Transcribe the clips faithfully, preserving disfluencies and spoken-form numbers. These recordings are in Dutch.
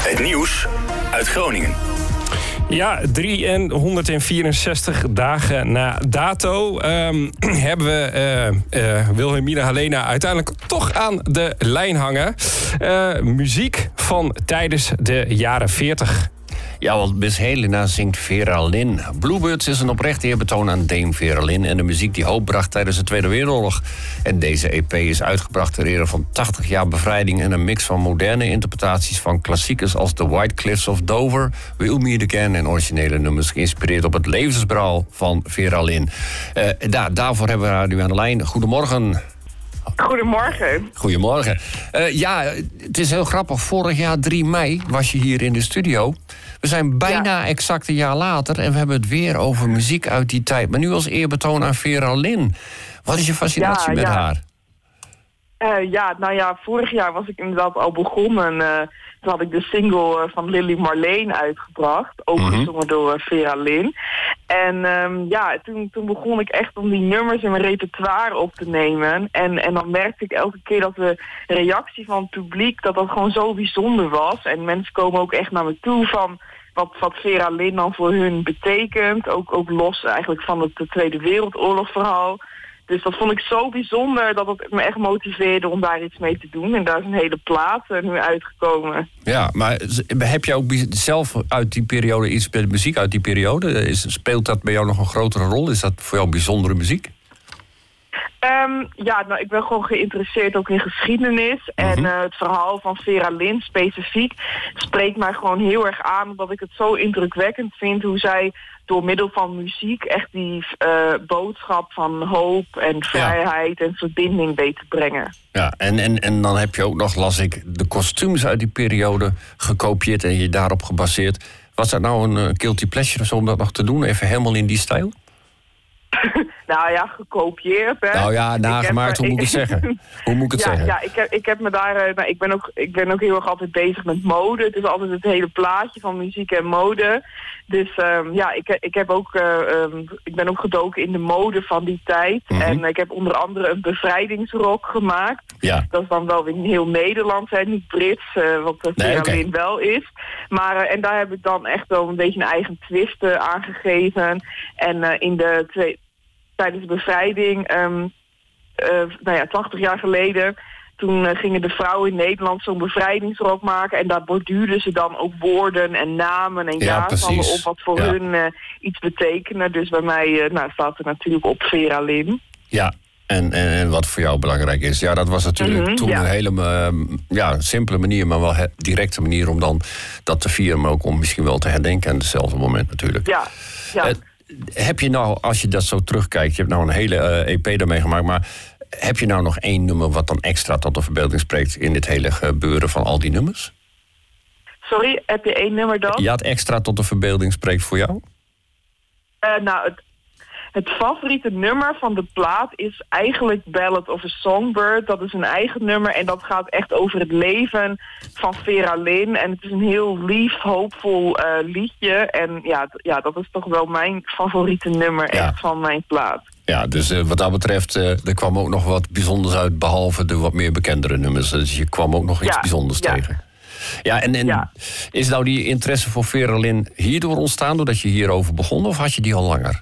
Het nieuws uit Groningen. Ja, driehonderdvierenzestig dagen na dato um, hebben we uh, uh, Wilhelmina Helena uiteindelijk toch aan de lijn hangen. Uh, muziek van tijdens de jaren veertig. Ja, want Miss Helena zingt Vera Lynn. Bluebirds is een oprecht eerbetoon aan Dame Vera Lynn en de muziek die hoop bracht tijdens de Tweede Wereldoorlog. En deze E P is uitgebracht ter ere van tachtig jaar bevrijding en een mix van moderne interpretaties van klassiekers als The White Cliffs of Dover, We'll Meet Again en originele nummers geïnspireerd op het levensverhaal van Vera Lynn. Uh, daar, daarvoor hebben we haar nu aan de lijn. Goedemorgen. Goedemorgen. Goedemorgen. Uh, ja, het is heel grappig. Vorig jaar drie mei was je hier in de studio. We zijn bijna ja. exact een jaar later en we hebben het weer over muziek uit die tijd. Maar nu als eerbetoon aan Vera Lynn. Wat is je fascinatie ja, met ja. haar? Uh, ja, nou ja, vorig jaar was ik inderdaad al begonnen. Uh, toen had ik de single van Lily Marleen uitgebracht. Ook mm-hmm. gezongen door uh, Vera Lynn. En um, ja, toen, toen begon ik echt om die nummers in mijn repertoire op te nemen. En, en dan merkte ik elke keer dat de reactie van het publiek, dat dat gewoon zo bijzonder was. En mensen komen ook echt naar me toe van wat, wat Vera Lynn dan voor hun betekent. Ook, ook los eigenlijk van het de Tweede Wereldoorlog verhaal. Dus dat vond ik zo bijzonder dat het me echt motiveerde om daar iets mee te doen. En daar is een hele plaat nu uitgekomen. Ja, maar heb je ook zelf uit die periode iets met muziek uit die periode? Is, speelt dat bij jou nog een grotere rol? Is dat voor jou bijzondere muziek? Um, ja, nou, ik ben gewoon geïnteresseerd ook in geschiedenis. Mm-hmm. En uh, het verhaal van Vera Lynn specifiek spreekt mij gewoon heel erg aan. Omdat ik het zo indrukwekkend vind hoe zij door middel van muziek echt die uh, boodschap van hoop en vrijheid ja. en verbinding weet te brengen. Ja, en, en, en dan heb je ook nog, las ik, de kostuums uit die periode gekopieerd en je daarop gebaseerd. Was dat nou een uh, guilty pleasure of zo om dat nog te doen? Even helemaal in die stijl? Nou ja, gekopieerd. Hè. Nou ja, nagemaakt, hoe moet ik het zeggen? Hoe moet ik het ja, zeggen? Ja, ik heb, ik heb me daar. Nou, ik, ben ook, ik ben ook heel erg altijd bezig met mode. Het is altijd het hele plaatje van muziek en mode. Dus um, ja, ik, ik heb ook. Uh, um, ik ben ook gedoken in de mode van die tijd. Mm-hmm. En ik heb onder andere een bevrijdingsrok gemaakt. Ja. Dat is dan wel weer heel Nederlands, hè, niet Brits, uh, wat de nee, Vera okay. Lynn wel is. Maar uh, en daar heb ik dan echt wel een beetje een eigen twist uh, aan gegeven. En uh, in de twee. Tijdens de bevrijding, um, uh, nou ja, tachtig jaar geleden, toen uh, gingen de vrouwen in Nederland zo'n bevrijdingsrok maken. En daar borduurden ze dan ook woorden en namen en ja, jaartallen op wat voor ja. hun uh, iets betekenen. Dus bij mij uh, nou, staat er natuurlijk op Vera Lynn. Ja, en, en, en wat voor jou belangrijk is. Ja, dat was natuurlijk mm-hmm, toen ja. een hele uh, ja, simpele manier, maar wel he- directe manier om dan dat te vieren. Maar ook om misschien wel te herdenken aan hetzelfde moment natuurlijk. Ja, ja. Uh, Heb je nou, als je dat zo terugkijkt, je hebt nou een hele uh, E P daarmee gemaakt, maar heb je nou nog één nummer wat dan extra tot de verbeelding spreekt in dit hele gebeuren van al die nummers? Sorry, heb je één nummer dan? Ja, het extra tot de verbeelding spreekt voor jou? Uh, nou, het, het favoriete nummer van de plaat is eigenlijk Ballad of a Songbird. Dat is een eigen nummer en dat gaat echt over het leven van Vera Lynn. En het is een heel lief, hoopvol uh, liedje. En ja, t- ja, dat is toch wel mijn favoriete nummer ja. echt van mijn plaat. Ja, dus uh, wat dat betreft, uh, er kwam ook nog wat bijzonders uit, behalve de wat meer bekendere nummers. Dus je kwam ook nog iets ja, bijzonders ja. tegen. Ja, en, en ja. is nou die interesse voor Vera Lynn hierdoor ontstaan, doordat je hierover begon, of had je die al langer?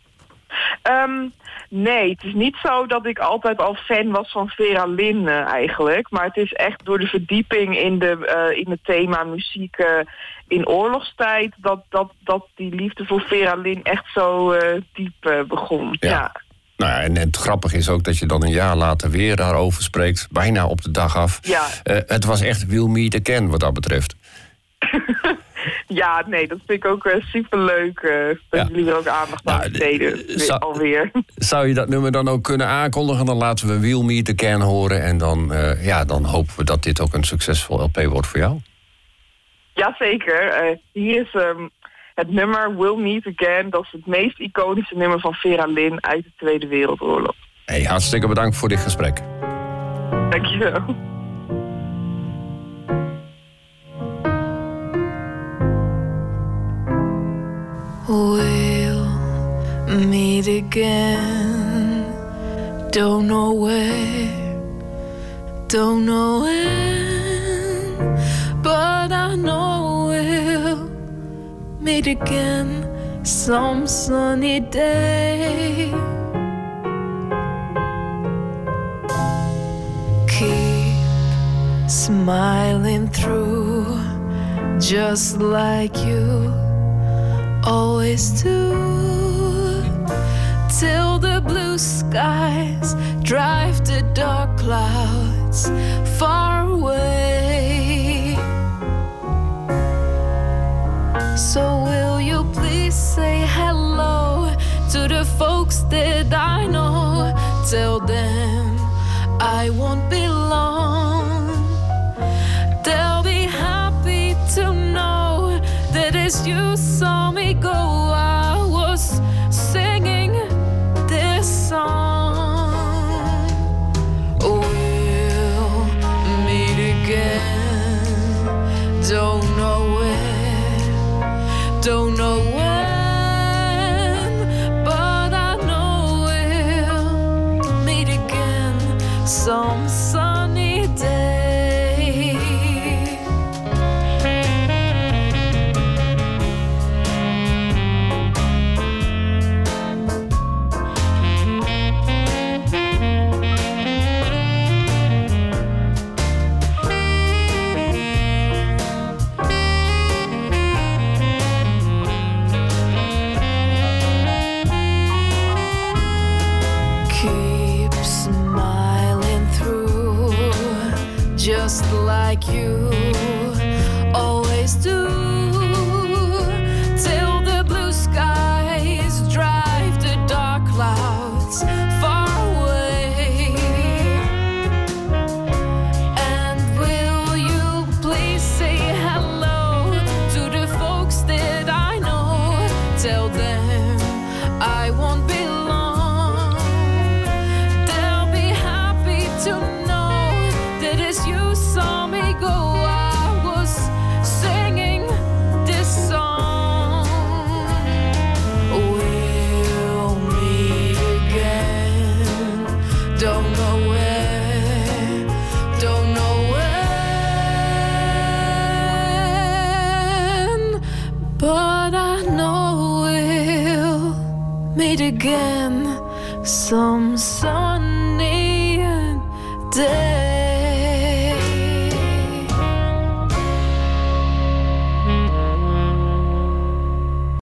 Um, nee, het is niet zo dat ik altijd al fan was van Vera Lynn uh, eigenlijk. Maar het is echt door de verdieping in, de, uh, in het thema muziek uh, in oorlogstijd dat, dat, dat die liefde voor Vera Lynn echt zo uh, diep uh, begon. Ja. ja. Nou ja, en, en het grappige is ook dat je dan een jaar later weer daarover spreekt, bijna op de dag af. Ja. Uh, het was echt We'll Meet Again wat dat betreft. Ja, nee, dat vind ik ook uh, superleuk. Uh, dat ja. jullie er ook aandacht aan nou, besteden. Zou, alweer. Zou je dat nummer dan ook kunnen aankondigen? Dan laten we We'll Meet Again horen. En dan, uh, ja, dan hopen we dat dit ook een succesvol L P wordt voor jou. Jazeker. Uh, hier is um, het nummer We'll Meet Again. Dat is het meest iconische nummer van Vera Lynn uit de Tweede Wereldoorlog. Hey, hartstikke bedankt voor dit gesprek. Dankjewel. We'll meet again. Don't know where, don't know when, but I know meet again some sunny day. Keep smiling through, just like you always do, till the blue skies drive the dark clouds far away. So will you please say hello to the folks that I know? Tell them I won't be long. They'll be happy to know that as you saw me go, I was singing this song. We'll meet again, don't know where, don't know when, but I know we'll meet again some sunny day. Keep smiling through, just like you always do, till the blue skies drive the dark clouds far away. And will you please say hello to the folks that I know? Tell them I won't be long. They'll be happy to know that as you saw me go, I was singing this song. We'll meet again, don't know where, don't know when, but I know we'll meet again some sunny day.